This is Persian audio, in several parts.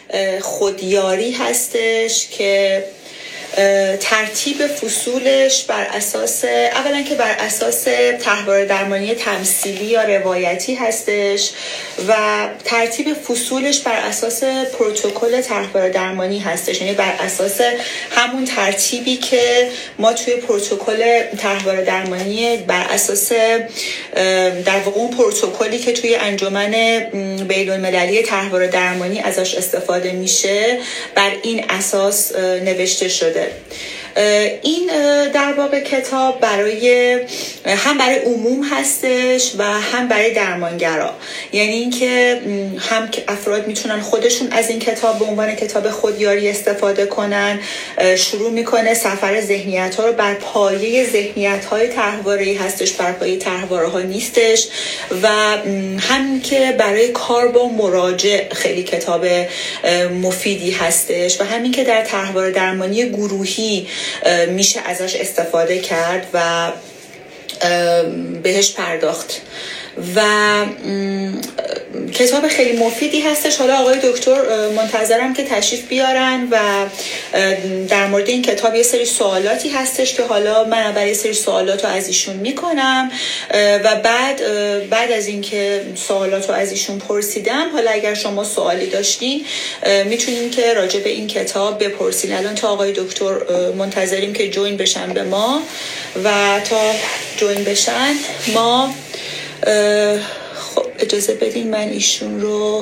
خودیاری هستش که ترتیب فصولش بر اساس اولا که بر اساس طرحواره درمانی تمثیلی یا روایتی هستش و ترتیب فصولش بر اساس پروتکل طرحواره درمانی هستش، یعنی بر اساس همون ترتیبی که ما توی پروتکل طرحواره درمانی بر اساس در واقع اون پروتکلی که توی انجمن بین‌المللی طرحواره درمانی ازش استفاده میشه بر این اساس نوشته شده. این در واقع کتاب هم برای عموم هستش و هم برای درمانگرا، یعنی اینکه هم افراد میتونن خودشون از این کتاب به عنوان کتاب خودیاری استفاده کنن. شروع میکنه سفر ذهنیت ها رو بر پایه ذهنیت های طرحواره‌ای هستش، بر پایه طرحواره ها نیستش، و هم که برای کار با مراجع خیلی کتاب مفیدی هستش و همین که در طرحواره درمانی گروهی میشه ازش استفاده کرد و بهش پرداخت و کتاب خیلی مفیدی هستش. حالا آقای دکتر منتظرم که تشریف بیارن و در مورد این کتاب یه سری سوالاتی هستش که حالا من اول یه سری سوالات رو از ایشون میکنم و بعد از اینکه سوالات رو از ایشون پرسیدم، حالا اگر شما سوالی داشتین میتونین که راجع به این کتاب بپرسین. الان تا آقای دکتر منتظریم که جوین بشن به ما و تا جوین بشن ما خب اجازه بدین من ایشون رو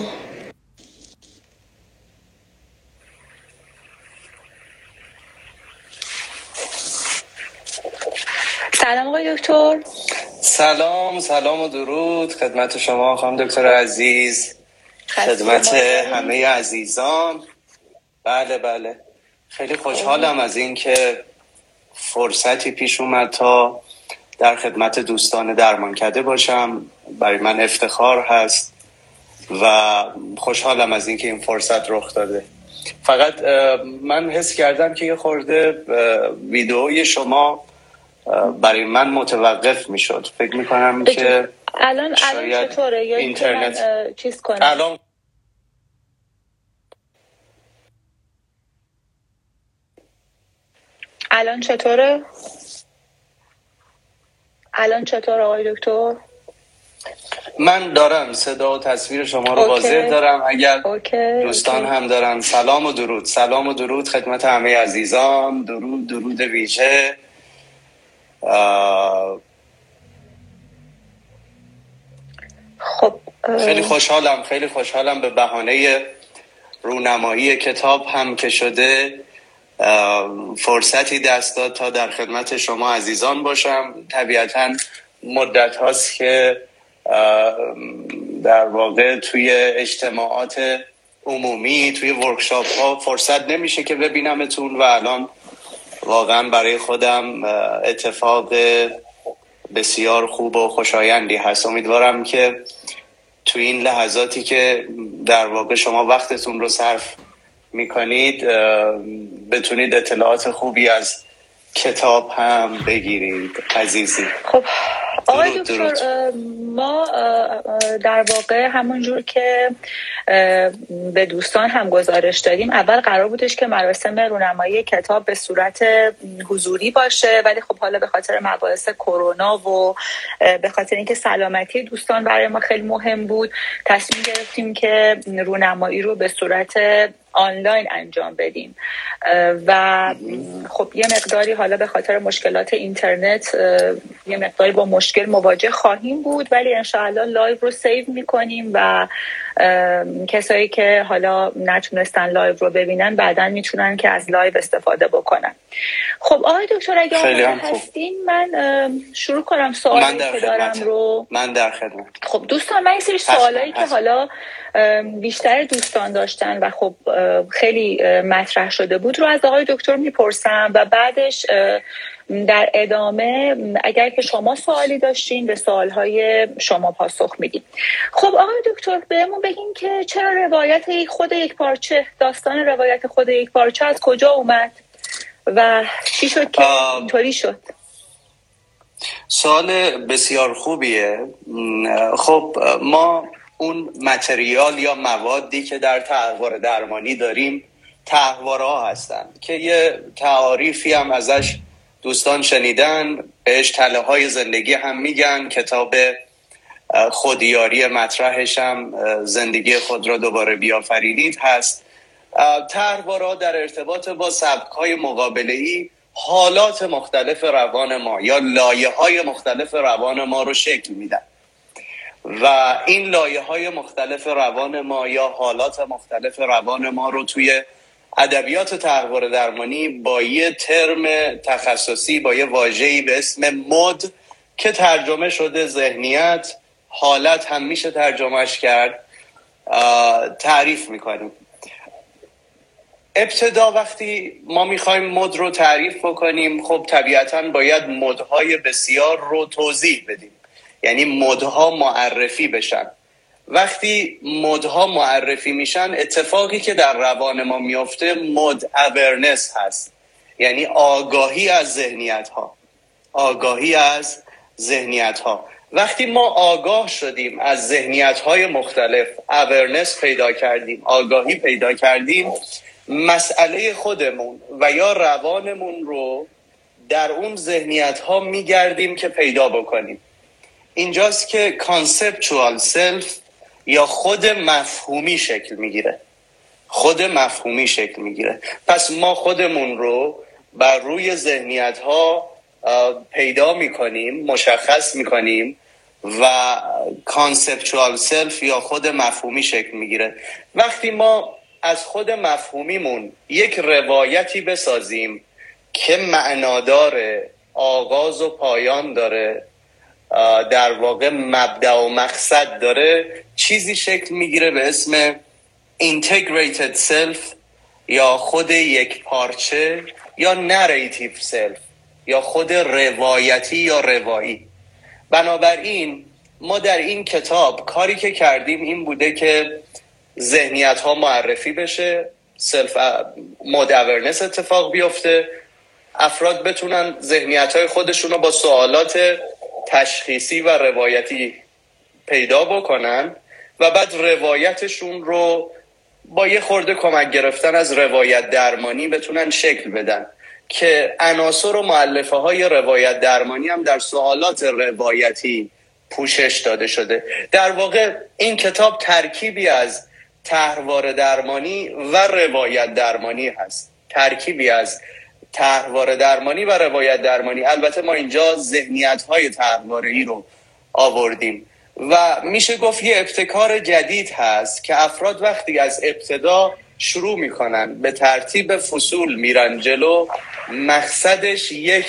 سلام آقای دکتر. سلام و درود خدمت شما خانم دکتر عزیز، خدمت همه عزیزان. بله خیلی خوشحالم از این که فرصتی پیش اومد تا در خدمت دوستان درمانکده باشم. برای من افتخار هست و خوشحالم از اینکه این فرصت رخ داده. فقط من حس کردم که یه خورده ویدئوی شما برای من متوقف میشد. فکر میکنم که الان چطوره یا اینترنت چیز کنم؟ الان چطوره؟ آقای دکتر؟ من دارم صدا و تصویر شما رو واضح دارم. اگر دوستان هم دارن سلام و درود خدمت همه عزیزان. درود ویژه. خب خیلی خوشحالم به بهانه رونمایی کتاب هم که شده فرصتی دست داد تا در خدمت شما عزیزان باشم. طبیعتاً مدت هاست که در واقع توی اجتماعات عمومی، توی ورکشاپ ها فرصت نمیشه که ببینمتون و الان واقعا برای خودم اتفاق بسیار خوب و خوشایندی هست. امیدوارم که توی این لحظاتی که در واقع شما وقتتون رو صرف میکنید بتونید اطلاعات خوبی از کتاب هم بگیرید عزیزی. خب آقای دکتر، ما در واقع همونجور که به دوستان هم گزارش دادیم اول قرار بودش که مراسم رونمایی کتاب به صورت حضوری باشه، ولی خب حالا به خاطر مباحث کرونا و به خاطر اینکه سلامتی دوستان برای ما خیلی مهم بود تصمیم گرفتیم که رونمایی رو به صورت آنلاین انجام بدیم و خب یه مقداری حالا به خاطر مشکلات اینترنت یه مقداری با مشکل مواجه خواهیم بود، ولی انشاءالله لایو رو سیو میکنیم و کسایی که حالا نتونستن لایو رو ببینن بعداً میتونن که از لایو استفاده بکنن. خب آقای دکتر اگه هستین من شروع کنم سوالی که دارم رو. من در خدمت. خب دوستان، من یه سری سوالایی که حالا بیشتر دوستان داشتن و خب خیلی مطرح شده بود رو از آقای دکتر میپرسم و بعدش در ادامه اگر که شما سوالی داشتین به سوالهای شما پاسخ میدیم. خب آقای دکتر بهمون بگین که چرا روایت خود یک پارچه، داستان روایت خود یک پارچه از کجا اومد و چی شد که اینطوری شد؟ سوال بسیار خوبیه. خب ما اون متریال یا موادی که در طرحواره درمانی داریم طرحواره‌ها هستن که یه تعاریفی هم ازش دوستان شنیدن، بهش تله‌های زندگی هم میگن. کتاب خودیاری مطرحش هم زندگی خود را دوباره بیافرینید هست. طرحواره‌ها در ارتباط با سبک‌های مقابله‌ای حالات مختلف روان ما یا لایه‌های مختلف روان ما رو شکل میدن و این لایه‌های مختلف روان ما یا حالات مختلف روان ما رو توی ادبیات طرحواره درمانی با یه ترم تخصصی، با یه واژه‌ای به اسم مد که ترجمه شده ذهنیت، حالت هم میشه ترجمهش کرد، تعریف میکنیم. ابتدا وقتی ما میخوایم مد رو تعریف بکنیم، خب طبیعتاً باید مدهای بسیار رو توضیح بدیم، یعنی مدها معرفی بشن. وقتی مدها معرفی میشن، اتفاقی که در روان ما میفته مد اورنس هست، یعنی آگاهی از ذهنیت ها. آگاهی از ذهنیت ها. وقتی ما آگاه شدیم از ذهنیت های مختلف، اورنس پیدا کردیم، آگاهی پیدا کردیم، مسئله خودمون و یا روانمون رو در اون ذهنیت ها میگردیم که پیدا بکنیم. اینجاست که کانسپچوال سلف یا خود مفهومی شکل میگیره. خود مفهومی شکل میگیره. پس ما خودمون رو بر روی ذهنیت ها پیدا میکنیم، مشخص میکنیم و کانسپچوال سلف یا خود مفهومی شکل میگیره. وقتی ما از خود مفهومیمون یک روایتی بسازیم که معناداره، آغاز و پایان داره، در واقع مبدأ و مقصد داره، چیزی شکل میگیره به اسم integrated self یا خود یک پارچه یا narrative self یا خود روایتی یا روایی. بنابراین ما در این کتاب کاری که کردیم این بوده که ذهنیت ها معرفی بشه، سلف مود اورنس اتفاق بیفته، افراد بتونن ذهنیت های خودشون رو با سوالات تشخیصی و روایتی پیدا بکنن و بعد روایتشون رو با یه خورده کمک گرفتن از روایت درمانی بتونن شکل بدن که عناصر و مؤلفه های روایت درمانی هم در سوالات روایتی پوشش داده شده. در واقع این کتاب ترکیبی از طرحواره درمانی و روایت درمانی هست، ترکیبی از طرحواره درمانی و روایت درمانی. البته ما اینجا ذهنیت‌های طرحواره‌ای رو آوردیم و میشه گفت یه ابتکار جدید هست که افراد وقتی از ابتدا شروع میکنن به ترتیب فصول میرن جلو، مقصدش یک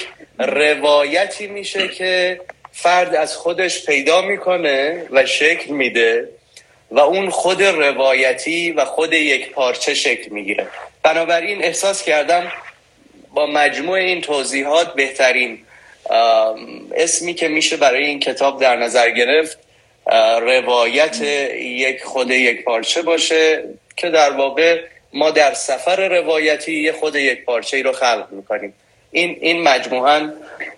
روایتی میشه که فرد از خودش پیدا میکنه و شکل میده و اون خود روایتی و خود یک پارچه شکل میگیره. بنابراین احساس کردم با مجموع این توضیحات بهترین اسمی که میشه برای این کتاب در نظر گرفت روایت یک پارچه باشه که در واقع ما در سفر روایتی خود یک پارچه ای رو خلق میکنیم. این مجموعاً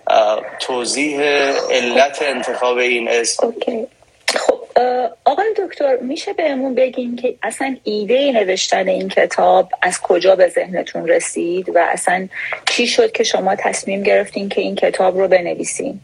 توضیح علت انتخاب این اسم. اوکی. خب آقای دکتر میشه بهمون بگین که اصلا ایده نوشتن این کتاب از کجا به ذهنتون رسید و اصلا چی شد که شما تصمیم گرفتین که این کتاب رو بنویسین؟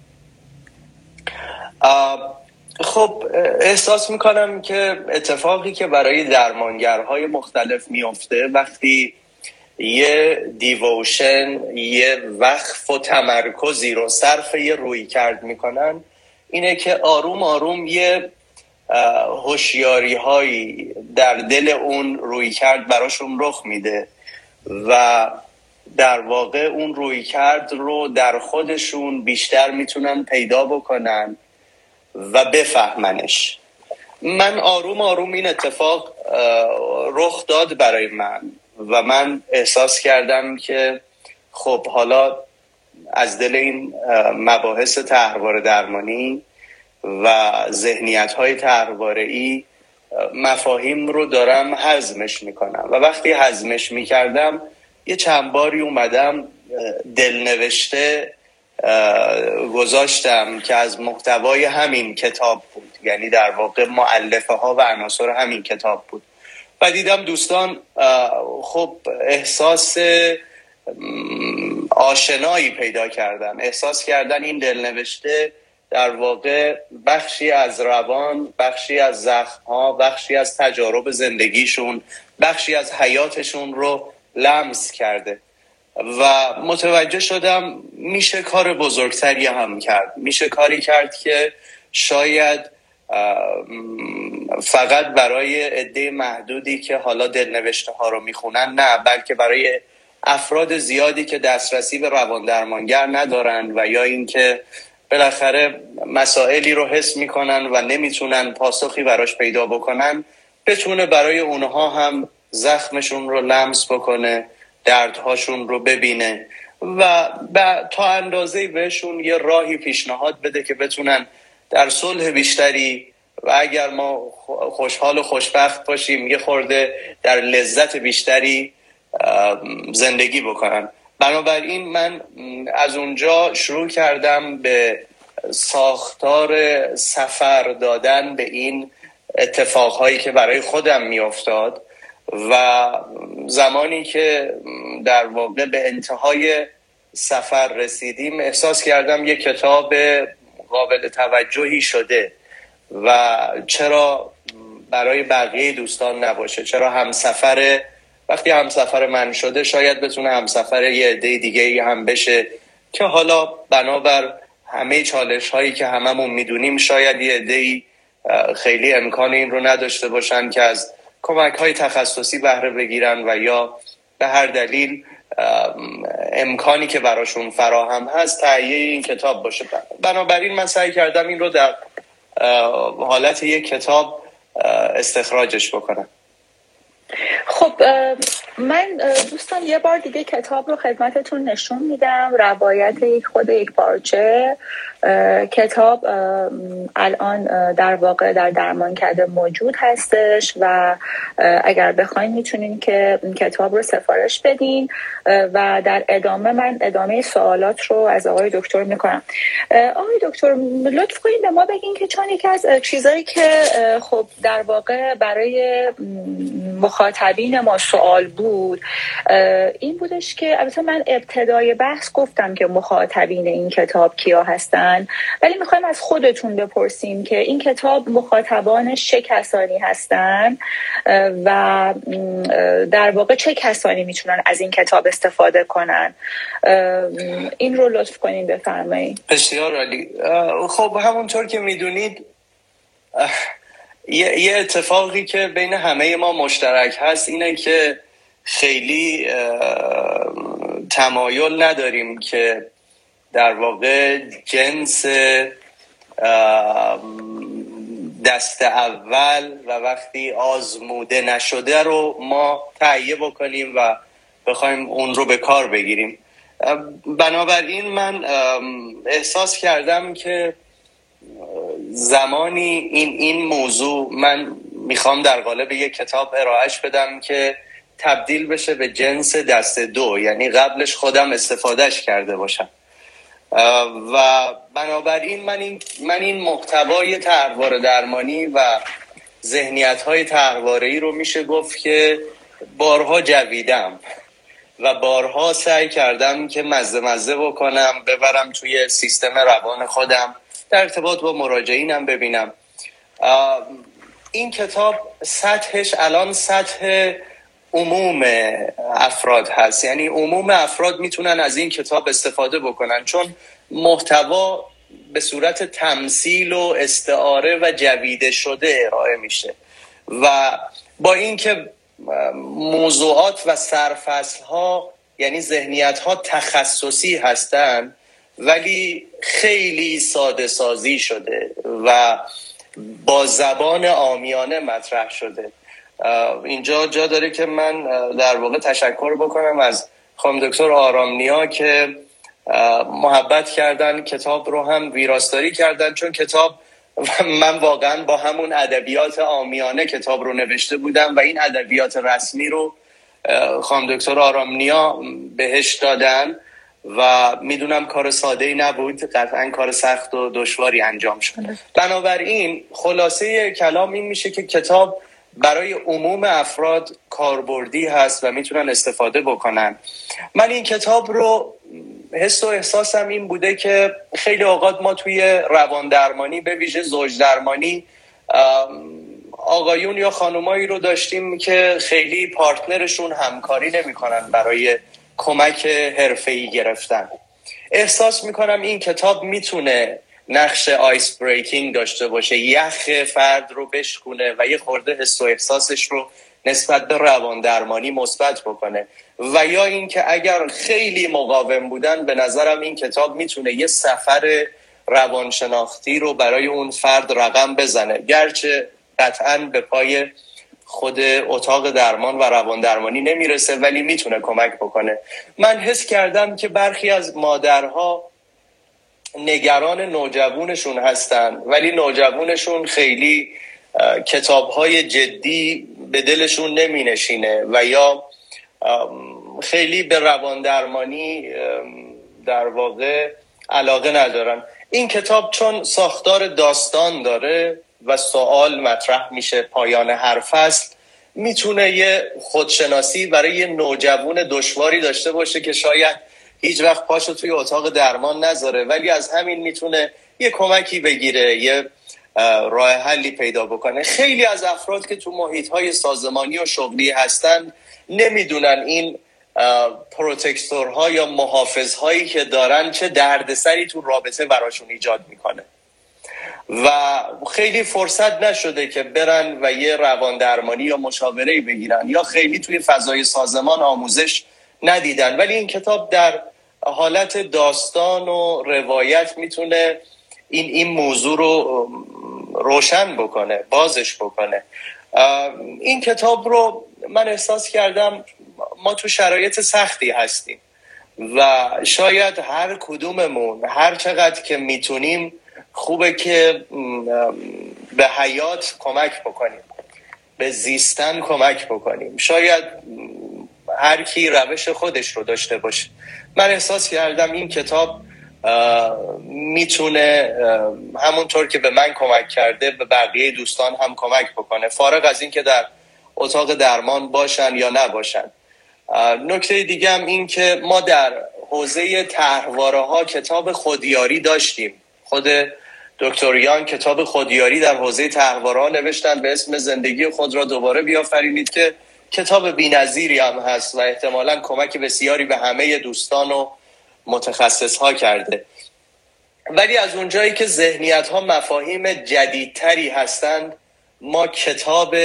خب احساس میکنم که اتفاقی که برای درمانگرهای مختلف میفته وقتی یه دیووشن، یه وقف و تمرکزی رو صرف یه روی کرد میکنن، اینه که آروم آروم یه هوشیاری هایی در دل اون روی کرد براشون رخ میده و در واقع اون روی کرد رو در خودشون بیشتر میتونن پیدا بکنن و بفهمنش. من آروم آروم این اتفاق رخ داد برای من و من احساس کردم که خب حالا از دل این مباحث طرحواره درمانی و ذهنیت‌های طرحواره‌ای مفاهیم رو دارم هضمش میکنم و وقتی هضمش میکردم یه چند باری اومدم دلنوشته گذاشتم که از محتوای همین کتاب بود، یعنی در واقع مؤلفه ها و عناصر همین کتاب بود و دیدم دوستان خب احساس آشنایی پیدا کردن، احساس کردن این دلنوشته در واقع بخشی از روان، بخشی از زخم‌ها، بخشی از تجارب زندگیشون، بخشی از حیاتشون رو لمس کرده و متوجه شدم میشه کار بزرگتری هم کرد. میشه کاری کرد که شاید فقط برای عده محدودی که حالا دلنوشته ها رو میخونن نه، بلکه برای افراد زیادی که دسترسی به روان درمانگر ندارن و یا اینکه بالاخره مسائلی رو حس میکنن و نمیتونن پاسخی براش پیدا بکنن، بتونه برای اونها هم زخمشون رو لمس بکنه، دردهاشون رو ببینه و تا اندازه‌ای بهشون یه راهی پیشنهاد بده که بتونن در صلح بیشتری و اگر ما خوشحال و خوشبخت باشیم یه خورده در لذت بیشتری زندگی بکنن. بنابراین من از اونجا شروع کردم به ساختار سفر دادن به این اتفاقهایی که برای خودم میافتاد و زمانی که در واقع به انتهای سفر رسیدیم احساس کردم یک کتاب قابل توجهی شده و چرا برای بقیه دوستان نباشه، چرا همسفر وقتی همسفر من شده شاید بتونه همسفر یه عده دیگه هم بشه که حالا بنابر همه چالش هایی که هممون میدونیم شاید یه عده خیلی امکان این رو نداشته باشن که از کمک های تخصصی بهره بگیرن و یا به هر دلیل امکانی که براشون فراهم هست تهیه این کتاب باشه. بنابراین من سعی کردم این رو در حالت یک کتاب استخراجش بکنم. خب من دوستان یه بار دیگه کتاب رو خدمتتون نشون میدم، روایت یک پارچه. کتاب الان در واقع در درمانکده موجود هستش و اگر بخواین میتونین که کتاب رو سفارش بدین و در ادامه من ادامه سوالات رو از آقای دکتر میکنم. آقای دکتر لطف کنین به ما بگین که چون یکی از چیزایی که خب در واقع برای مخاطبین ما سوال بود این بودش که البته من ابتدای بحث گفتم که مخاطبین این کتاب کیا هستن، ولی میخوایم از خودتون بپرسیم که این کتاب مخاطبانش چه کسانی هستن و در واقع چه کسانی میتونن از این کتاب استفاده کنن. این رو لطف کنین بفرمایید. بسیار عالی. خب همونطور که میدونید یه اتفاقی که بین همه ما مشترک هست اینه که خیلی تمایل نداریم که در واقع جنس دست اول و وقتی آزموده نشده رو ما تهیه بکنیم و بخوایم اون رو به کار بگیریم. بنابراین من احساس کردم که زمانی این موضوع من میخوام در قالب یک کتاب ارائهش بدم که تبدیل بشه به جنس دست دو، یعنی قبلش خودم استفادهش کرده باشم و بنابراین من این محتوای طرحواره درمانی و ذهنیت‌های طرحواره‌ای رو میشه گفت که بارها جویدم و بارها سعی کردم که مزه بکنم ببرم توی سیستم روان خودم، در ارتباط با مراجعینم ببینم. این کتاب سطحش الان سطح عموم افراد هست، یعنی عموم افراد میتونن از این کتاب استفاده بکنن چون محتوا به صورت تمثیل و استعاره و جویده شده ارائه میشه و با اینکه موضوعات و سرفصل ها یعنی ذهنیت ها تخصصی هستن ولی خیلی ساده سازی شده و با زبان عامیانه مطرح شده. اینجا جا داره که من در واقع تشکر بکنم از خانم دکتر آرامنیا که محبت کردن، کتاب رو هم ویراستاری کردن، چون کتاب من واقعا با همون ادبیات عامیانه کتاب رو نوشته بودم و این ادبیات رسمی رو خانم دکتر آرامنیا بهش دادن و میدونم کار ساده‌ای نبود، قطعا کار سخت و دشواری انجام شد. بنابراین خلاصه کلام این میشه که کتاب برای عموم افراد کاربردی هست و میتونن استفاده بکنن. من این کتاب رو حس و احساسم این بوده که خیلی اوقات ما توی روان درمانی، به ویژه زوج درمانی، آقایون یا خانومایی رو داشتیم که خیلی پارتنرشون همکاری نمی‌کنن برای کمک حرفه‌ای گرفتن. احساس میکنم این کتاب میتونه نقش آیس بریکینگ داشته باشه، یخ فرد رو بشکونه و یه خورده حس و احساسش رو نسبت به روان درمانی مثبت بکنه. و یا این که اگر خیلی مقاوم بودن، به نظرم این کتاب میتونه یه سفر روانشناختی رو برای اون فرد رقم بزنه، گرچه قطعاً به پای خود اتاق درمان و روان درمانی نمیرسه، ولی میتونه کمک بکنه. من حس کردم که برخی از مادرها نگران نوجوانشون هستن، ولی نوجوانشون خیلی کتاب‌های جدی به دلشون نمینشینه و یا خیلی به روان درمانی در واقع علاقه ندارن. این کتاب چون ساختار داستان داره و سوال مطرح میشه پایان هر فصل، میتونه یه خودشناسی برای یه نوجوان دشواری داشته باشه که شاید هیچ وقت پاشو توی اتاق درمان نذاره، ولی از همین میتونه یه کمکی بگیره، یه راه حلی پیدا بکنه. خیلی از افراد که تو محیط‌های سازمانی و شغلی هستن نمیدونن این پروتکتورها یا محافظهایی که دارن چه دردسری تو رابطه براشون ایجاد میکنه و خیلی فرصت نشده که برن و یه روان درمانی یا مشاوره‌ای بگیرن، یا خیلی توی فضای سازمان آموزش ندیدن. ولی این کتاب در حالت داستان و روایت میتونه این موضوع رو روشن بکنه، بازش بکنه. این کتاب رو من احساس کردم ما تو شرایط سختی هستیم و شاید هر کدوممون هر چقدر که میتونیم خوبه که به حیات کمک بکنیم، به زیستن کمک بکنیم. شاید هر کی روش خودش رو داشته باشه. من احساس کردم این کتاب میتونه همونطور که به من کمک کرده به بقیه دوستان هم کمک بکنه، فارغ از این که در اتاق درمان باشن یا نباشن. نکته دیگه هم این که ما در حوزه طرحواره ها کتاب خودیاری داشتیم. خود دکتر یان کتاب خودیاری در حوزه طرحواره ها نوشتن به اسم زندگی خود را دوباره بیافرینید که کتاب بی‌نظیری هم هست و احتمالاً کمک بسیاری به همه دوستان و متخصص ها کرده. ولی از اونجایی که ذهنیت ها مفاهیم جدیدتری هستند، ما کتاب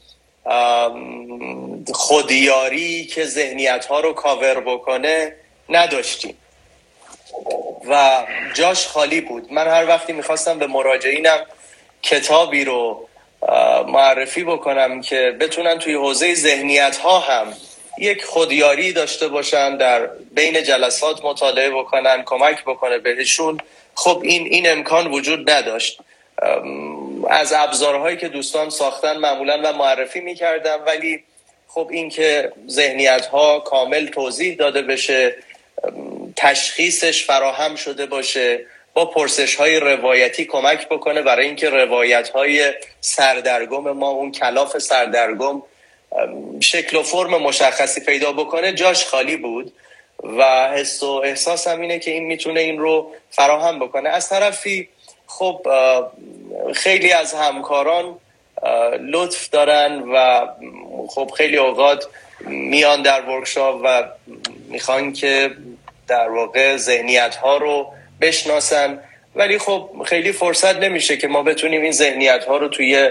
خودیاری که ذهنیت ها رو کاور بکنه نداشتیم و جاش خالی بود. من هر وقتی میخواستم به مراجعینم کتابی رو معرفی بکنم که بتونن توی حوزه ذهنیت ها هم یک خودیاری داشته باشن، در بین جلسات مطالعه بکنن، کمک بکنه بهشون، خب این امکان وجود نداشت. از ابزارهایی که دوستان ساختن معمولا من معرفی میکردم، ولی خب این که ذهنیت ها کامل توضیح داده بشه، تشخیصش فراهم شده باشه، با پرسش های روایتی کمک بکنه برای اینکه روایت های سردرگم ما، اون کلاف سردرگم، شکل و فرم مشخصی پیدا بکنه، جاش خالی بود و حس و احساسم اینه که این میتونه این رو فراهم بکنه. از طرفی خب خیلی از همکاران لطف دارن و خب خیلی اوقات میان در ورکشاپ و میخوان که در واقع ذهنیت ها رو بشناسن، ولی خب خیلی فرصت نمیشه که ما بتونیم این ذهنیت ها رو توی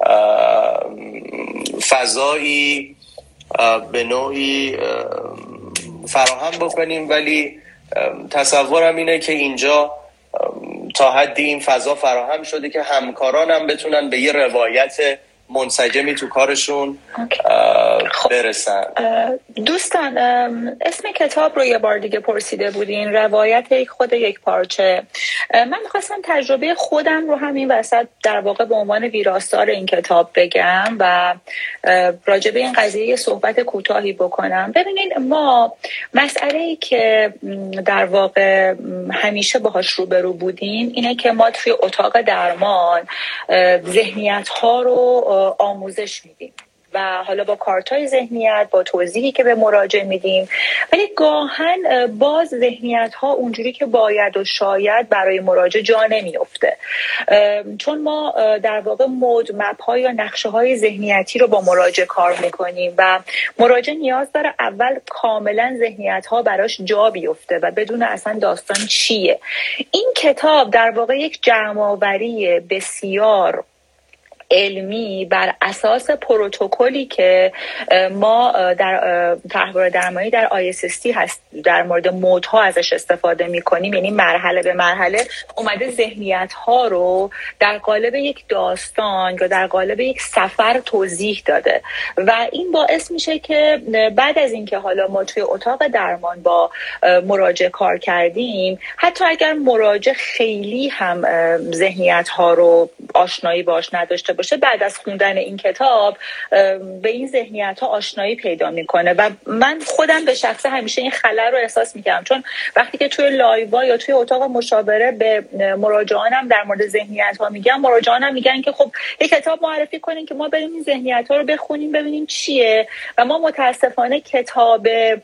فضایی به نوعی فراهم بکنیم. ولی تصورم اینه که اینجا تا حدی این فضا فراهم شده که همکاران هم بتونن به یه روایت منسجمی تو کارشون برسن. دوستان اسم کتاب رو یه بار دیگه پرسیده بودین، روایت خود یک پارچه. من میخواستم تجربه خودم رو همین وسط در واقع به عنوان ویراستار این کتاب بگم و راجع به این قضیه صحبت کوتاهی بکنم. ببینین، ما مسئله‌ای که در واقع همیشه باهاش روبرو بودیم اینه که ما توی اتاق درمان ذهنیت‌ها رو آموزش میدیم و حالا با کارتای ذهنیت، با توضیحی که به مراجع میدیم، ولی گاهن باز ذهنیت ها اونجوری که باید و شاید برای مراجع جا نمیفته، چون ما در واقع مود مپ ها یا نقشه های ذهنیتی رو با مراجع کار میکنیم و مراجع نیاز داره اول کاملا ذهنیت ها براش جا بیفته و بدون اصلا داستان چیه. این کتاب در واقع یک جمع‌آوری بسیار علمی بر اساس پروتکلی که ما در تحول درمانی در ISST هست در مورد مودها ازش استفاده می‌کنیم، یعنی مرحله به مرحله اومده ذهنیت‌ها رو در قالب یک داستان یا در قالب یک سفر توضیح داده و این باعث میشه که بعد از اینکه حالا ما توی اتاق درمان با مراجع کار کردیم، حتی اگر مراجع خیلی هم ذهنیت‌ها رو آشنایی باش نداشته باشه، بعد از خوندن این کتاب به این ذهنیت‌ها آشنایی پیدا میکنه و من خودم به شخصه همیشه این خلل رو احساس میکردم، چون وقتی که توی لایوا یا توی اتاق مشاوره به مراجعانم در مورد ذهنیت‌ها میگم، مراجعانم میگن که خب یک کتاب معرفی کنین که ما بریم این ذهنیت‌ها رو بخونیم ببینیم چیه، و ما متاسفانه کتاب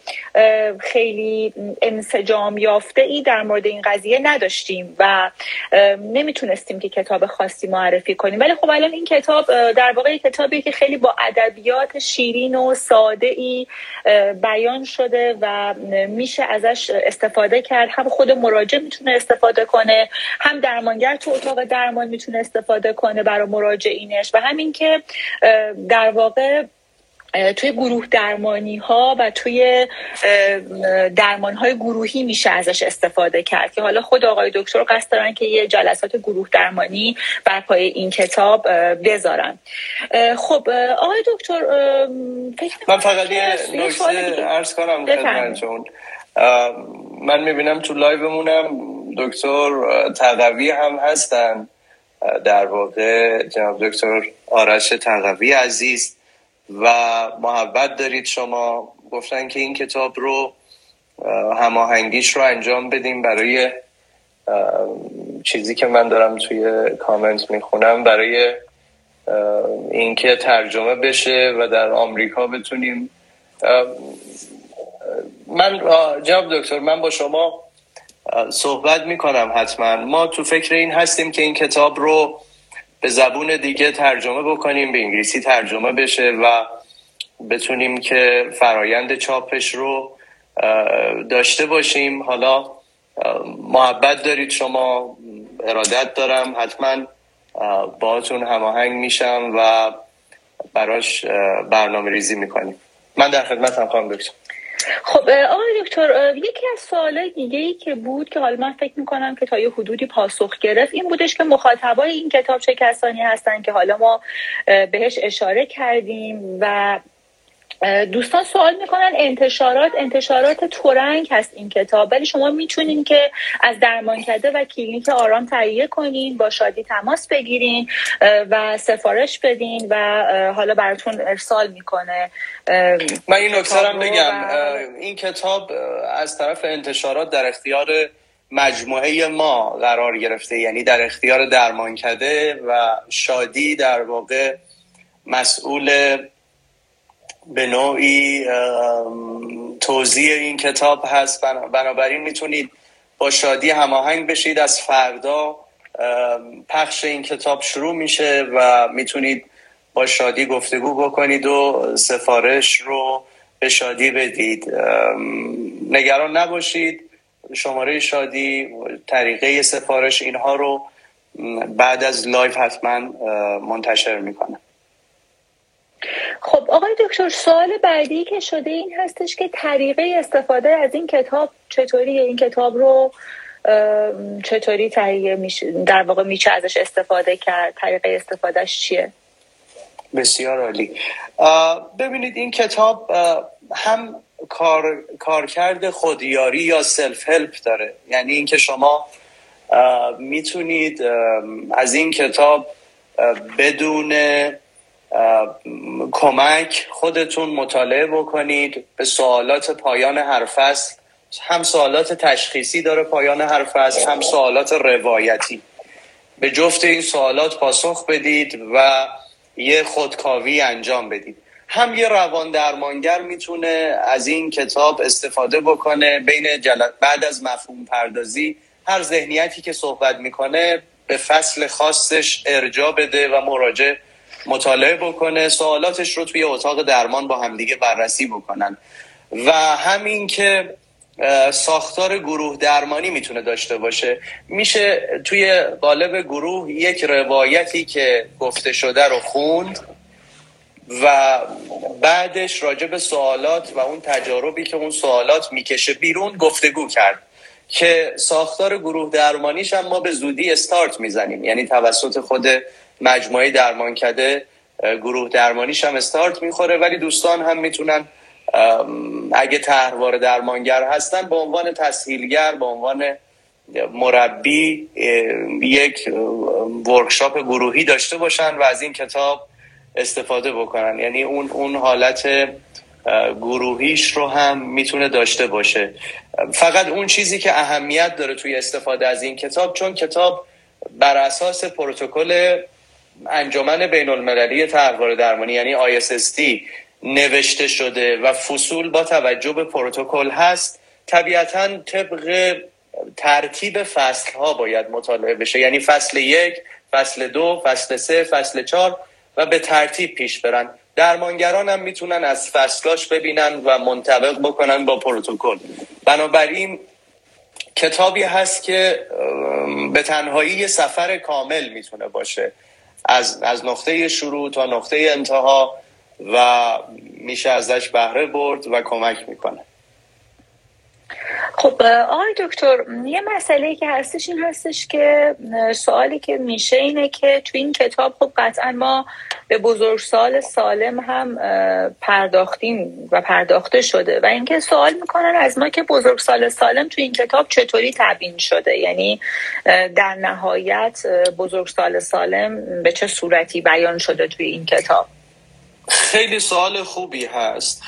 خیلی انسجام یافته‌ای در مورد این قضیه نداشتیم و نمیتونستیم که کتاب خاصی معرفی کنیم. ولی خب الان این کتاب در واقع کتابی که خیلی با ادبیات شیرین و ساده‌ای بیان شده و میشه ازش استفاده کرد. هم خود مراجع میتونه استفاده کنه، هم درمانگر تو اتاق درمان میتونه استفاده کنه برای مراجعینش، و همین که در واقع توی گروه درمانی ها و توی درمان های گروهی میشه ازش استفاده کرد که حالا خود آقای دکتر قصد دارن که یه جلسات گروه درمانی بر پای این کتاب بذارن. خب آقای دکتر، من فقط یه نکته عرض کنم خدمتتون. من میبینم تو لایومونم دکتر تقوی هم هستن، در واقع جناب دکتر آرش تقوی عزیز، و محبت دارید شما. گفتن که این کتاب رو هماهنگیش رو انجام بدیم برای چیزی که من دارم توی کامنت میخونم، برای اینکه ترجمه بشه و در آمریکا بتونیم. من جناب دکتر، من با شما صحبت میکنم حتما. ما تو فکر این هستیم که این کتاب رو به زبون دیگه ترجمه بکنیم، به انگلیسی ترجمه بشه و بتونیم که فرایند چاپش رو داشته باشیم. حالا محبت دارید شما، ارادت دارم، حتما باهاتون هماهنگ میشم و براش برنامه ریزی میکنیم. من در خدمتم خانم دکتر. خب آقای دکتر، یکی از سوالای دیگه‌ای که بود که حالا من فکر می‌کنم که تا یه حدودی پاسخ گرفت این بودش که مخاطبای این کتاب چه کسانی هستن که حالا ما بهش اشاره کردیم و دوستان سوال میکنن انتشارات تورنگ هست این کتاب، ولی شما میتونین که از درمانکده و کلینیک آرام تهیه کنین، با شادی تماس بگیرین و سفارش بدین و حالا براتون ارسال میکنه. من این نکته‌ام بگم، این کتاب از طرف انتشارات در اختیار مجموعه ما قرار گرفته، یعنی در اختیار درمانکده و شادی در واقع مسئول به نوعی توزیع این کتاب هست. بنابراین میتونید با شادی هماهنگ بشید. از فردا پخش این کتاب شروع میشه و میتونید با شادی گفتگو بکنید و سفارش رو به شادی بدید. نگران نباشید، شماره شادی، طریقه سفارش، اینها رو بعد از لایو حتما منتشر میکنه. خب آقای دکتر، سوال بعدی که شده این هستش که طریقه استفاده از این کتاب چطوریه؟ این کتاب رو چطوری تهیه میشه، در واقع میشه ازش استفاده کرد؟ طریقه استفادهش چیه؟ بسیار عالی. ببینید این کتاب هم کارکرد خودیاری یا سلف هلپ داره، یعنی اینکه شما میتونید از این کتاب بدون کمک خودتون مطالعه بکنید به سوالات پایان هر فصل. هم سوالات تشخیصی داره پایان هر فصل، هم سوالات روایتی. به جفت این سوالات پاسخ بدید و یه خودکاوی انجام بدید. هم یه روان درمانگر میتونه از این کتاب استفاده بکنه بعد از مفهوم پردازی هر ذهنیتی که صحبت میکنه به فصل خاصش ارجاع بده و مطالعه بکنه، سوالاتش رو توی اتاق درمان با همدیگه بررسی بکنن. و همین که ساختار گروه درمانی میتونه داشته باشه، میشه توی قالب گروه یک روایتی که گفته شده رو خوند و بعدش راجع به سوالات و اون تجاربی که اون سوالات میکشه بیرون گفتگو کرد، که ساختار گروه درمانیش هم ما به زودی استارت میزنیم، یعنی توسط خود مجموعه درمانکده گروه درمانیش هم استارت میخوره. ولی دوستان هم میتونن اگه طرحوار درمانگر هستن به عنوان تسهیلگر، به عنوان مربی یک ورکشاپ گروهی داشته باشن و از این کتاب استفاده بکنن، یعنی اون حالت گروهیش رو هم میتونه داشته باشه. فقط اون چیزی که اهمیت داره توی استفاده از این کتاب، چون کتاب بر اساس پروتکل انجمن بین المللی طرحوار درمانی یعنی ISST نوشته شده و فصول با توجه به پروتکل هست، طبیعتاً طبق ترتیب فصل ها باید مطالعه بشه، یعنی فصل 1، فصل 2، فصل 3، فصل 4 و به ترتیب پیش برن. درمانگران هم میتونن از فصلاش ببینن و منطبق بکنن با پروتکل. بنابراین کتابی هست که به تنهایی یه سفر کامل میتونه باشه، از نقطه شروع تا نقطه انتها، و میشه ازش بهره برد و کمک میکنه. خب آقای دکتر، یه مسئله‌ای که هستش این هستش که سوالی که میشه اینه که تو این کتاب خب قطعا ما به بزرگسال سالم هم پرداختیم و پرداخته شده و اینکه سوال میکنن از ما که بزرگسال سالم تو این کتاب چطوری تبیین شده، یعنی در نهایت بزرگسال سالم به چه صورتی بیان شده توی این کتاب. خیلی سوال خوبی هست.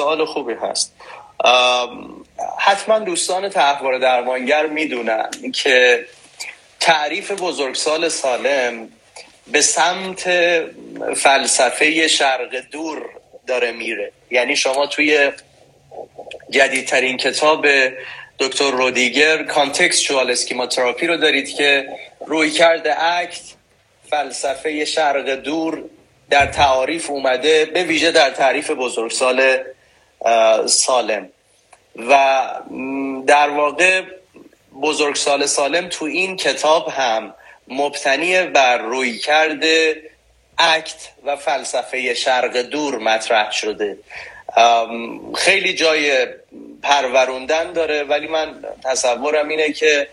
حتما دوستان طرحوار درمانگر میدونن که تعریف بزرگسال سالم به سمت فلسفه شرق دور داره میره. یعنی شما توی جدیدترین کتاب دکتر رودیگر کانتکستوال اسکیماتراپی رو دارید که رویکرد اکت فلسفه شرق دور در تعاریف اومده، به ویژه در تعریف بزرگسال سالم. و در واقع بزرگسال سالم تو این کتاب هم مبتنی بر رویکرد اکت و فلسفه شرق دور مطرح شده. خیلی جای پروروندن داره، ولی من تصورم اینه که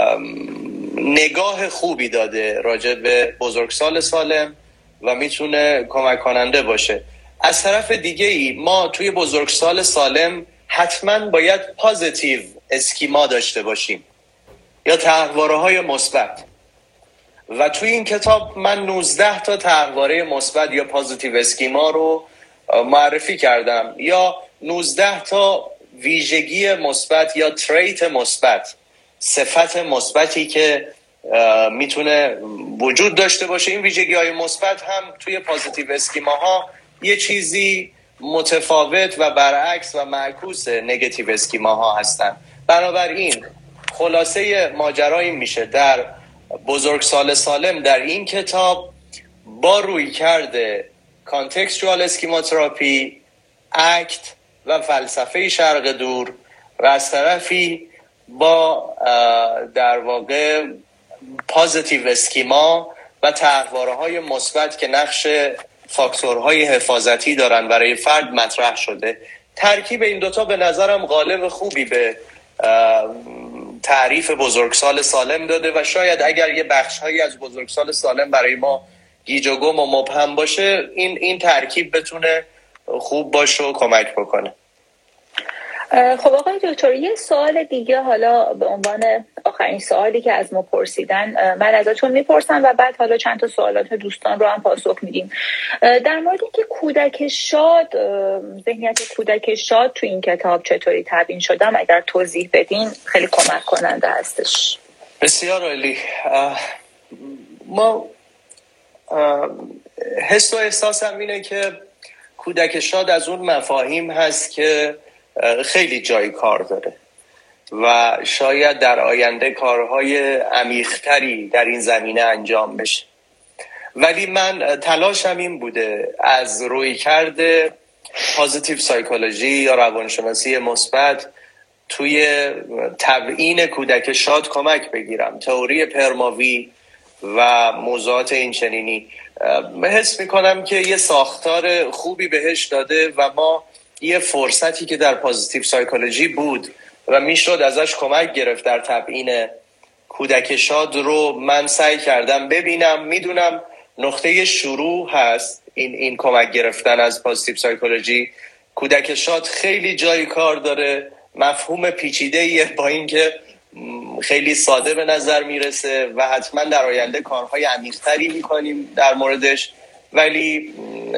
نگاه خوبی داده راجع به بزرگسال سالم و میتونه کمک کننده باشه. از طرف دیگه ای ما توی بزرگسال سالم حتما باید پازیتیو اسکیما داشته باشیم یا طرحواره‌های مثبت، و توی این کتاب من 19 تا طرحواره مثبت یا پازیتیو اسکیما رو معرفی کردم، یا 19 تا ویژگی مثبت یا تریت مثبت، صفت مثبتی که میتونه وجود داشته باشه. این ویژگی‌های مثبت هم توی پازیتیو اسکیماها یه چیزی متفاوت و برعکس و معکوس نگاتیو اسکیماها هستن. بنابراین خلاصه ماجرا این میشه در بزرگسال سالم در این کتاب با رویکرد کانتکستوال اسکیماتراپی، اکت و فلسفه شرق دور، و از طرفی با در واقع پازیتیو اسکیما و طرحواره‌های مثبت که نقش فاکتورهای حفاظتی دارن برای فرد مطرح شده. ترکیب این دوتا به نظرم قالب خوبی به تعریف بزرگسال سالم داده و شاید اگر یه بخش‌هایی از بزرگسال سالم برای ما گیج و گم و مبهم باشه این ترکیب بتونه خوب باشه و کمک بکنه. خب آقای دکتر، یه سوال دیگه حالا به عنوان آخرین سوالی که از ما پرسیدن من ازتون میپرسم و بعد حالا چند تا سوالات دوستان رو هم پاسخ میدیم. در مورد اینکه کودک شاد، ذهنیت کودک شاد تو این کتاب چطوری تبیین شدم اگر توضیح بدین خیلی کمک کننده هستش. بسیار عالی. ما حس و احساسم اینه که کودک شاد از اون مفاهیم هست که خیلی جای کار داره و شاید در آینده کارهای عمیق‌تری در این زمینه انجام بشه، ولی من تلاشم این بوده از رویکرد پازیتیو سایکولوژی یا روانشناسی مثبت توی تبیین کودک شاد کمک بگیرم. تئوری پرماوی و موضوعات این چنینی حس میکنم که یه ساختار خوبی بهش داده و ما یه فرصتی که در پازیتیو سایکولوژی بود و میشد ازش کمک گرفت در تبیین کودک شاد رو من سعی کردم ببینم. میدونم نقطه شروع هست این کمک گرفتن از پازیتیو سایکولوژی. کودک شاد خیلی جای کار داره، مفهوم پیچیده‌ایه با اینکه خیلی ساده به نظر میرسه و حتما در آینده کارهای عمیق‌تری میکنیم در موردش، ولی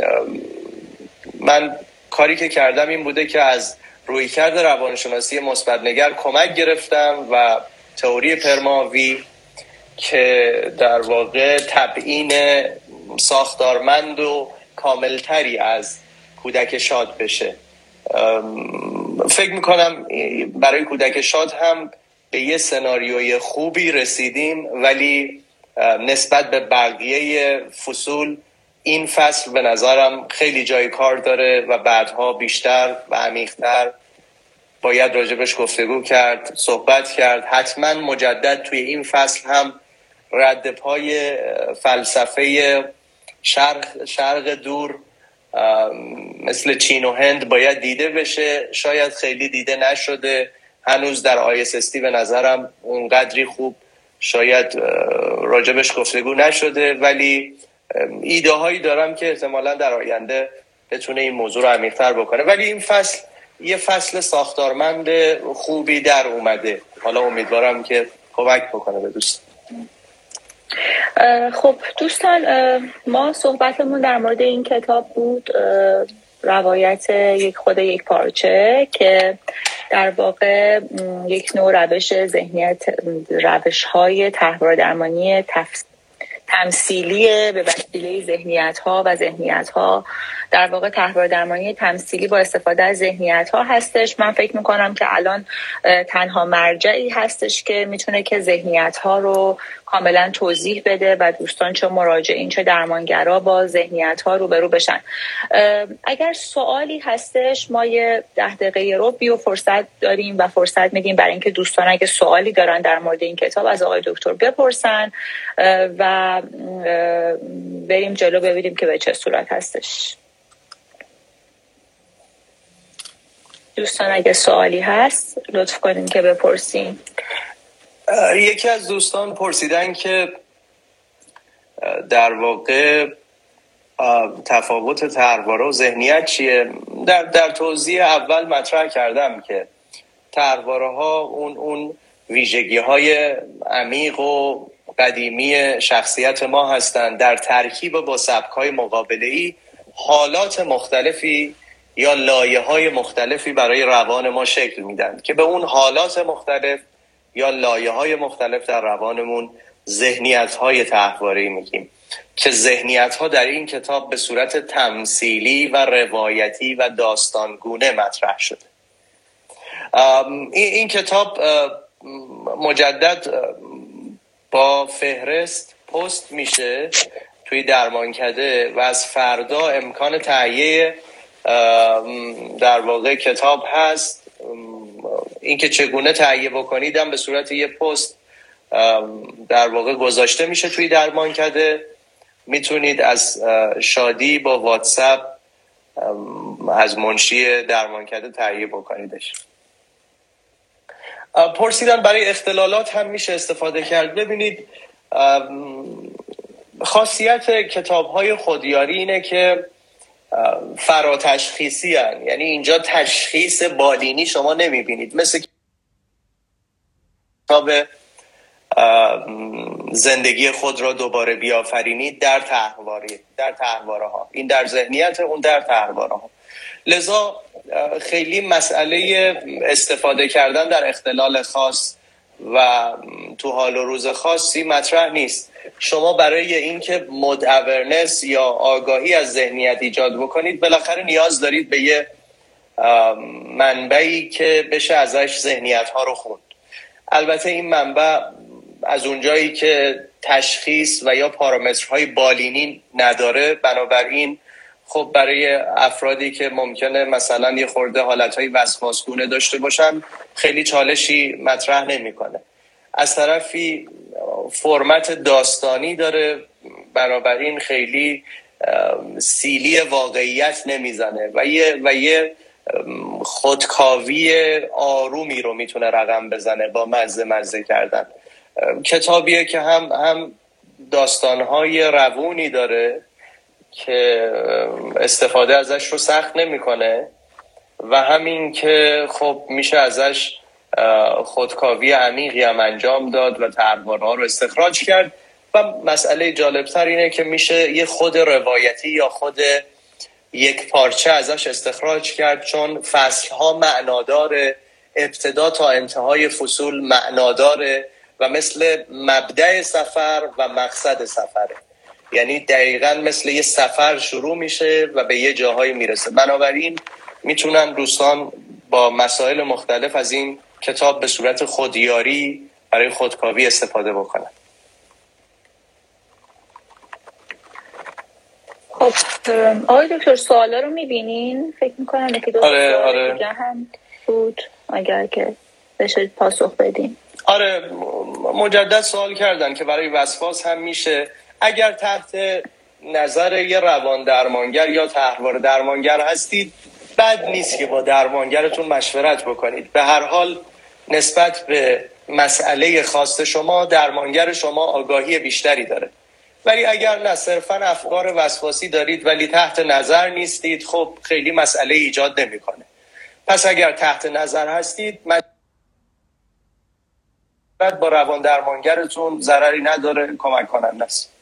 من کاری که کردم این بوده که از رویکرد روانشناسی مثبت‌نگر کمک گرفتم و تئوری پرماوی که در واقع تبیین ساختارمند و کاملتری از کودک شاد بشه. فکر میکنم برای کودک شاد هم به یه سناریوی خوبی رسیدیم، ولی نسبت به بقیه فصول این فصل به نظرم خیلی جای کار داره و بعدها بیشتر و عمیق‌تر باید راجبش گفتگو کرد، صحبت کرد. حتما مجدد توی این فصل هم رد پای فلسفه شرق دور مثل چین و هند باید دیده بشه. شاید خیلی دیده نشده هنوز در ISST، به نظرم اونقدری خوب شاید راجبش گفتگو نشده، ولی ایده هایی دارم که احتمالاً در آینده بتونه این موضوع رو عمیق‌تر بکنه. ولی این فصل یه فصل ساختارمند خوبی در اومده. حالا امیدوارم که کمک بکنه به دوستان. خب دوستان، ما صحبتمون در مورد این کتاب بود، روایت یک پارچه، که در واقع یک نوع روش های تحول درمانی تمثیلی به وسیله ذهنیت ها در واقع تحول درمانی تمثیلی با استفاده از ذهنیت ها هستش. من فکر میکنم که الان تنها مرجعی هستش که میتونه که ذهنیت ها رو کاملا توضیح بده و دوستان چه مراجعین چه درمانگرا با ذهنیت ها روبرو بشن. اگر سوالی هستش ما یه 10 دقیقه رو بیو فرصت داریم و فرصت میدیم برای اینکه دوستان اگه سوالی دارن در مورد این کتاب از آقای دکتر بپرسن و بریم جلو ببینیم که به چه صورت هستش. دوستان اگه سوالی هست لطف کنین که بپرسین. یکی از دوستان پرسیدن که در واقع تفاوت طرحواره و ذهنیت چیه. در توضیح اول مطرح کردم که طرحواره ها اون ویژگی های عمیق و قدیمی شخصیت ما هستند، در ترکیب با سبک‌های مقابله‌ای حالات مختلفی یا لایه‌های مختلفی برای روان ما شکل میدن که به اون حالات مختلف یا لایه‌های مختلف در روانمون ذهنیت‌های طرحواره‌ای میگیم که ذهنیت‌ها در این کتاب به صورت تمثیلی و روایتی و داستانگونه مطرح شده. این کتاب مجدد با فهرست پست میشه توی درمانکده و از فردا امکان تهیه در واقع کتاب هست. اینکه چگونه تهیه بکنید هم به صورت یه پست در واقع گذاشته میشه توی درمانکده. میتونید از شادی با واتساپ از منشی درمانکده تهیه بکنیدش. پرسیدن برای اختلالات هم میشه استفاده کرد. ببینید خاصیت کتاب‌های خودیاری اینه که فراتشخیصی هن. یعنی اینجا تشخیص بالینی شما نمیبینید، مثل کتاب زندگی خود را دوباره بیافرینید در تحواره ها. این در ذهنیت، اون در تحواره ها. لذا خیلی مسئله استفاده کردن در اختلال خاص و تو حال و روز خاصی مطرح نیست. شما برای اینکه مود اورنس یا آگاهی از ذهنیت ایجاد بکنید بالاخره نیاز دارید به یه منبعی که بشه ازش ذهنیت ها رو خوند. البته این منبع از اونجایی که تشخیص و یا پارامترهای بالینی نداره، بنابراین خب برای افرادی که ممکنه مثلا یه خورده حالتهای وسواسگونه داشته باشن خیلی چالشی مطرح نمیکنه. از طرفی فرمت داستانی داره، بنابراین خیلی سیلی واقعیت نمیزنه و یه خودکاوی آرومی رو میتونه رقم بزنه با مزه کردن. کتابیه که هم داستانهای روونی داره که استفاده ازش رو سخت نمیکنه و همین که خب میشه ازش خودکاوی عمیقی هم انجام داد و تحول‌ها رو استخراج کرد. و مسئله جالبتر اینه که میشه یه خود روایتی یا خود یک پارچه ازش استخراج کرد، چون فصلها معناداره، ابتدا تا انتهای فصول معناداره و مثل مبدأ سفر و مقصد سفره. یعنی دقیقاً مثل یه سفر شروع میشه و به یه جاهایی میرسه. بنابراین میتونن دوستان با مسائل مختلف از این کتاب به صورت خودیاری برای خودکاوی استفاده بکنن. خب آقای دکتر سوالا رو میبینین؟ فکر میکنم یکی دو سوال دیگه هم بود اگر که بشه پاسخ بدین. آره مجدد سوال کردن که برای وسواس هم میشه، اگر تحت نظر یه روان درمانگر یا طرحواره درمانگر هستید بد نیست که با درمانگرتون مشورت بکنید. به هر حال نسبت به مسئله خاص شما درمانگر شما آگاهی بیشتری داره. ولی اگر نه صرفا افکار وسواسی دارید ولی تحت نظر نیستید، خب خیلی مسئله ایجاد نمیکنه. پس اگر تحت نظر هستید با روان درمانگرتون ضرری نداره، کمک کننده است.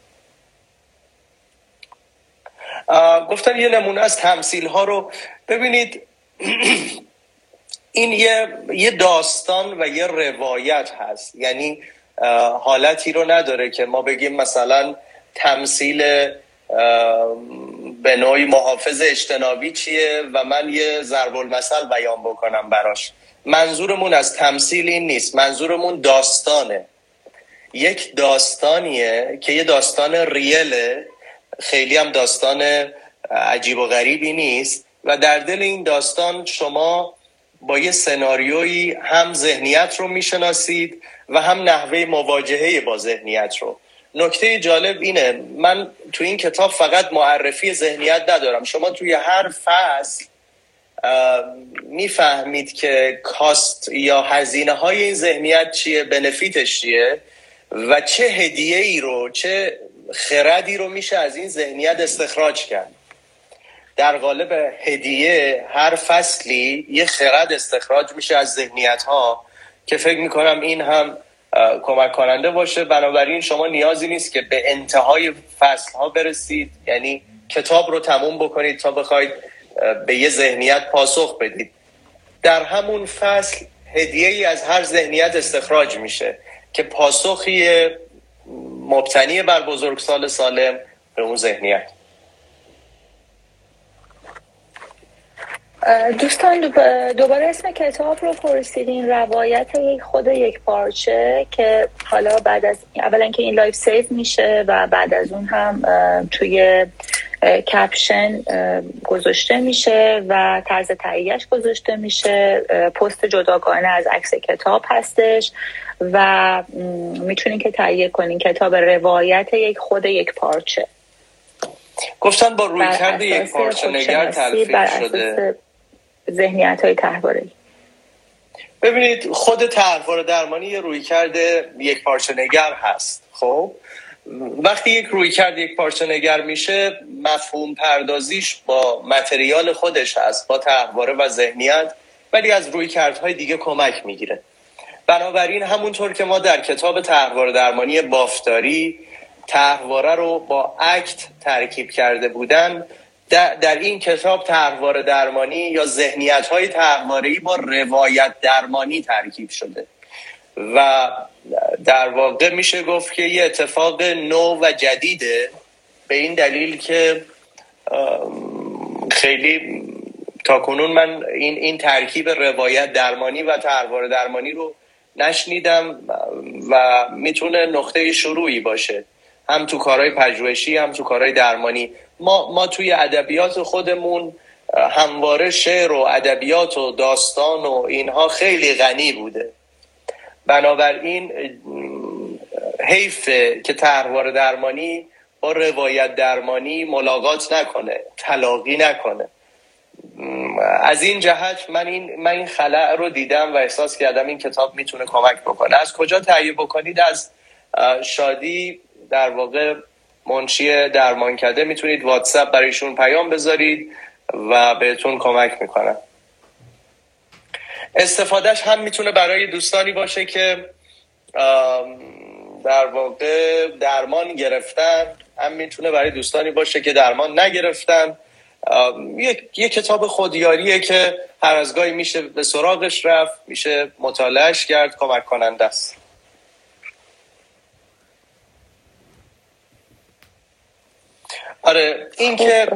گفتم یه نمونه از تمثیل ها رو ببینید. این یه داستان و یه روایت هست، یعنی حالتی رو نداره که ما بگیم مثلا تمثیل به نوعی محافظ اجتنابی چیه و من یه ضرب المثل بیان بکنم براش. منظورمون از تمثیل این نیست، منظورمون داستانه. یک داستانیه که یه داستان ریله، خیلی هم داستان عجیب و غریبی نیست و در دل این داستان شما با یه سناریویی هم ذهنیت رو میشناسید و هم نحوه مواجهه با ذهنیت رو. نکته جالب اینه، من تو این کتاب فقط معرفی ذهنیت ندارم. شما توی هر فصل میفهمید که کاست یا هزینه های این ذهنیت چیه، بنفیتش چیه و چه هدیه ای رو، چه خردی رو میشه از این ذهنیت استخراج کرد. در قالب هدیه هر فصلی یه خرد استخراج میشه از ذهنیت ها که فکر میکنم این هم کمک کننده باشه. بنابراین شما نیازی نیست که به انتهای فصل ها برسید، یعنی کتاب رو تموم بکنید تا بخواید به یه ذهنیت پاسخ بدید. در همون فصل هدیه‌ای از هر ذهنیت استخراج میشه که پاسخی مبتنی بر بزرگسال سالم به اون ذهنیت. دوستان دوباره اسم کتاب رو پرسیدین، روایت خود یک پارچه، که حالا بعد از اولا که این لایف سیو میشه و بعد از اون هم توی کپشن گذاشته میشه و طرز تهیه‌اش گذاشته میشه. پست جداگانه از عکس کتاب هستش و میتونین که تهیه کنین. کتاب روایت یک پارچه. گفتن با رویکرد یک پارچه نگر تلفیق شده. ذهنیت‌های طرحواره‌ای. ببینید خود طرحواره درمانی یه رویکرد یک پارچه نگر هست. خب وقتی یک رویکرد یک پارچه نگر میشه، مفهوم پردازیش با متریال خودش هست، با طرحواره و ذهنیت، ولی از رویکردهای دیگه کمک میگیره. بنابراین همونطور که ما در کتاب طرحواره درمانی بافتاری طرحواره رو با اکت ترکیب کرده بودن، در این کتاب طرحواره درمانی یا ذهنیت‌های طرحواره‌ای با روایت درمانی ترکیب شده و در واقع میشه گفت که یه اتفاق نو و جدیده، به این دلیل که خیلی تاکنون من این ترکیب روایت درمانی و طرحواره درمانی رو نشنیدم و میتونه نقطه شروعی باشه، هم تو کارهای پژوهشی هم تو کارهای درمانی. ما توی ادبیات خودمون همواره شعر و ادبیات و داستان و اینها خیلی غنی بوده، بنابراین حیفه که طرحواره درمانی با روایت درمانی ملاقات نکنه، تلاقی نکنه. از این جهت من این خلأ رو دیدم و احساس کردم این کتاب میتونه کمک بکنه. از کجا تهیه بکنید؟ از شادی، در واقع منشی درمانکده، میتونید واتساپ برایشون پیام بذارید و بهتون کمک میکنن. استفادهش هم میتونه برای دوستانی باشه که در واقع درمان گرفتن، هم میتونه برای دوستانی باشه که درمان نگرفتن. یک کتاب خودیاریه که هر از گاهی میشه به سراغش رفت، میشه مطالعهش کرد، کمک کننده است. آره، این که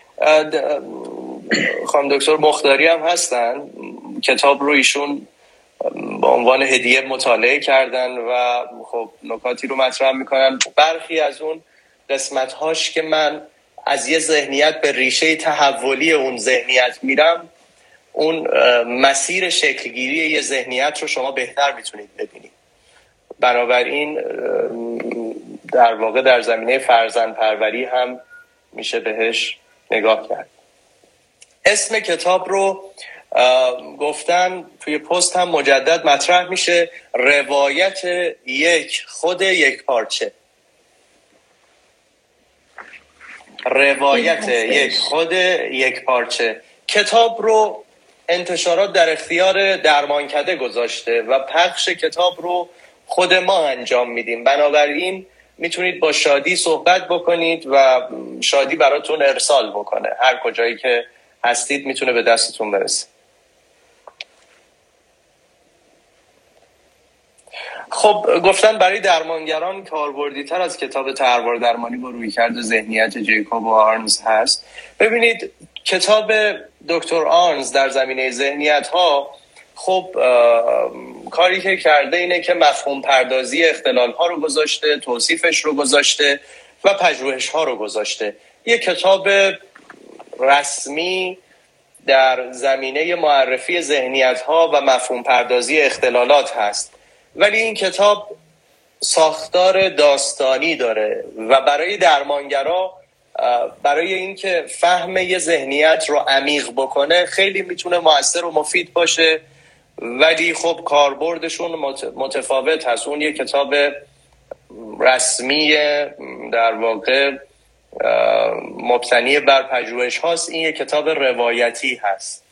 خانم دکتر مختاری هم هستن، کتاب رو ایشون با عنوان هدیه مطالعه کردن و خب نکاتی رو مطرح میکنن. برخی از اون قسمت‌هاش که من از یه ذهنیت به ریشه تحولی اون ذهنیت میرم، اون مسیر شکلگیری یه ذهنیت رو شما بهتر میتونید ببینید. بنابراین در واقع در زمینه فرزند پروری هم میشه بهش نگاه کرد. اسم کتاب رو گفتن توی پست هم مجدد مطرح میشه، روایت یک خود یک پارچه. روایت یک خود یک پارچه. کتاب رو انتشارات در اختیار درمانکده گذاشته و پخش کتاب رو خود ما انجام میدیم، بنابراین میتونید با شادی صحبت بکنید و شادی براتون ارسال بکنه. هر کجایی که هستید میتونه به دستتون برسه. خب گفتن برای درمانگران کاربردی تر از کتاب طرحواره درمانی با رویکرد ذهنیت جیکوب و آرنز هست. ببینید کتاب دکتر آرنز در زمینه ذهنیت ها، خب کاری که کرده اینه که مفهوم پردازی اختلال ها رو گذاشته، توصیفش رو گذاشته و پژوهش ها رو گذاشته. یک کتاب رسمی در زمینه معرفی ذهنیت ها و مفهوم پردازی اختلالات هست، ولی این کتاب ساختار داستانی داره و برای درمانگرا، برای اینکه فهم یه ذهنیت رو عمیق بکنه خیلی میتونه مؤثر و مفید باشه، ولی خب کاربردشون متفاوت هست. اون یه کتاب رسمی در واقع مبتنی بر پژوهش هاست، این یه کتاب روایتی هست.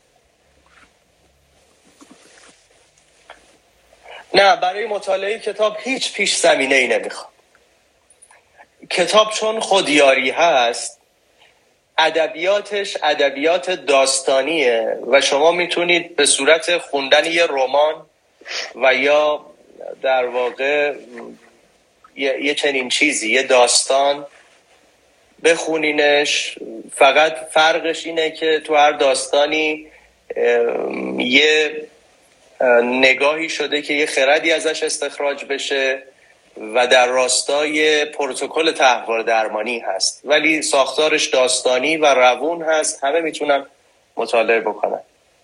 نه، برای مطالعه کتاب هیچ پیش زمینه ای نمیخواد. کتاب چون خودیاری هست، ادبیاتش ادبیات داستانیه و شما میتونید به صورت خوندن یه رمان و یا در واقع یه چنین چیزی، یه داستان بخونینش. فقط فرقش اینه که تو هر داستانی یه نگاهی شده که یه خردی ازش استخراج بشه و در راستای پروتکل طرحواره درمانی هست، ولی ساختارش داستانی و روون هست، همه میتونن مطالعه بکنن.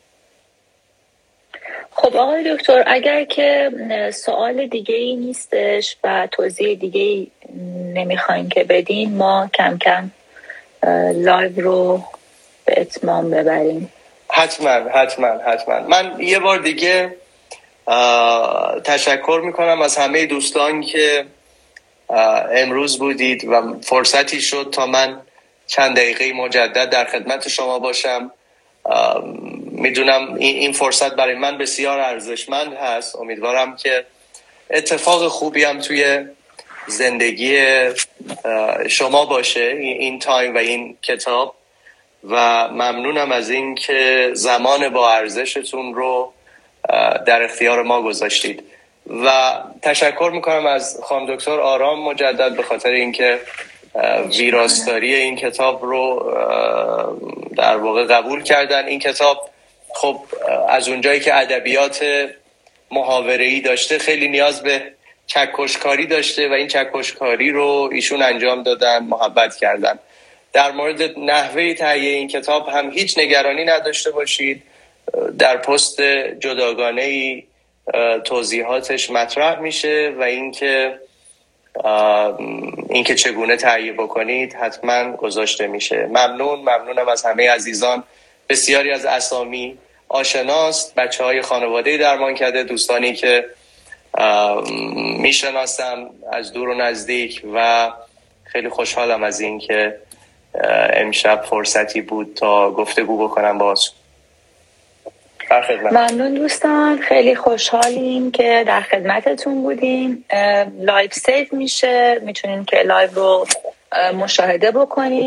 خب آقای دکتر، اگر که سوال دیگه ای نیستش و توضیح دیگه ای نمیخواین که بدین، ما کم کم لایو رو به اتمام ببریم. حتما. من یه بار دیگه تشکر میکنم از همه دوستان که امروز بودید و فرصتی شد تا من چند دقیقه مجدد در خدمت شما باشم. میدونم این فرصت برای من بسیار ارزشمند هست. امیدوارم که اتفاق خوبی هم توی زندگی شما باشه این تایم و این کتاب، و ممنونم از این که زمان با ارزشتون رو در اختیار ما گذاشتید و تشکر میکنم از خانم دکتر آرام مجدد به خاطر اینکه ویراستاری این کتاب رو در واقع قبول کردن. این کتاب خب از اونجایی که ادبیات محاوره‌ای داشته خیلی نیاز به چکشکاری داشته و این چکشکاری رو ایشون انجام دادن، محبت کردن. در مورد نحوه تهیه این کتاب هم هیچ نگرانی نداشته باشید. در پست جداگانه‌ای توضیحاتش مطرح میشه و اینکه چگونه تهیه بکنید حتما گذاشته میشه. ممنونم از همه عزیزان. بسیاری از اسامی آشناست، بچه‌های خانواده درمانکده، دوستانی که میشناسم از دور و نزدیک، و خیلی خوشحالم از این که امشب فرصتی بود تا گفتگو بکنم باهاتون. ممنون دوستان، خیلی خوشحالیم که در خدمتتون بودیم. لایو سیو میشه، میتونین که لایو رو مشاهده بکنید.